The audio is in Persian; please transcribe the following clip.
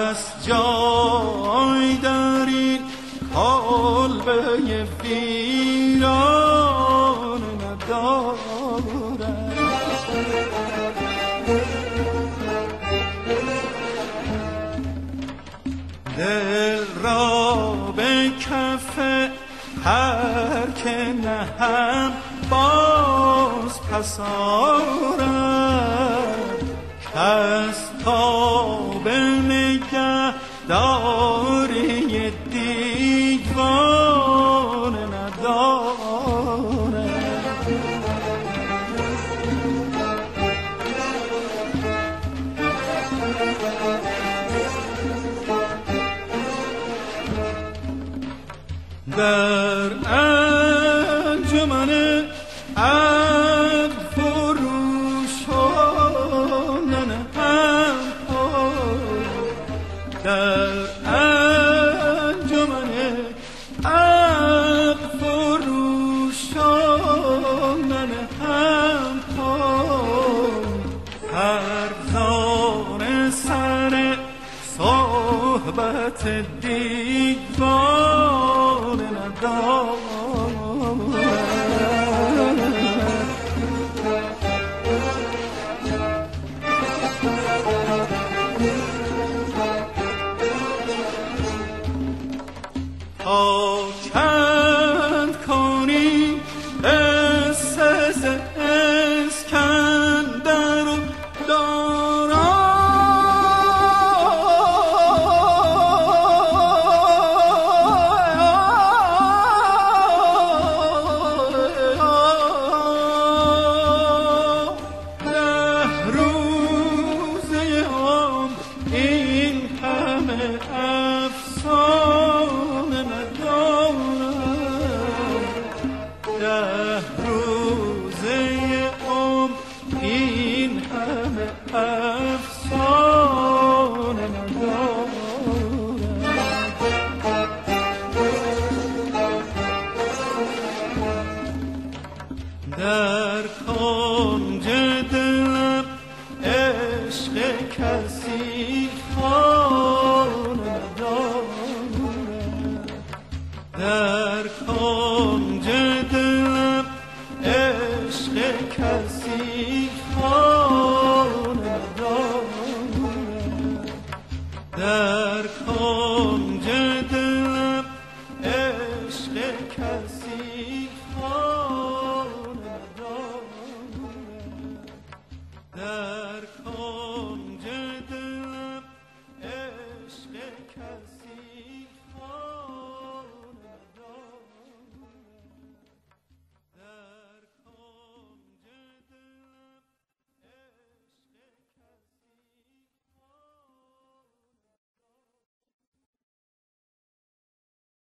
هست جای در این کلبه ویران ندارد. دل را به کف هر که نهم باز پس آرد، کس تا به نگهداری دیوانه ندارد. در انجمن عقل فروشان ننهم پای، در انجمن عقل فروشان ننهم پای، فرزان سر صحبت دیوان ندارد. تا چند کنی قصه ز اسکندر و در کنج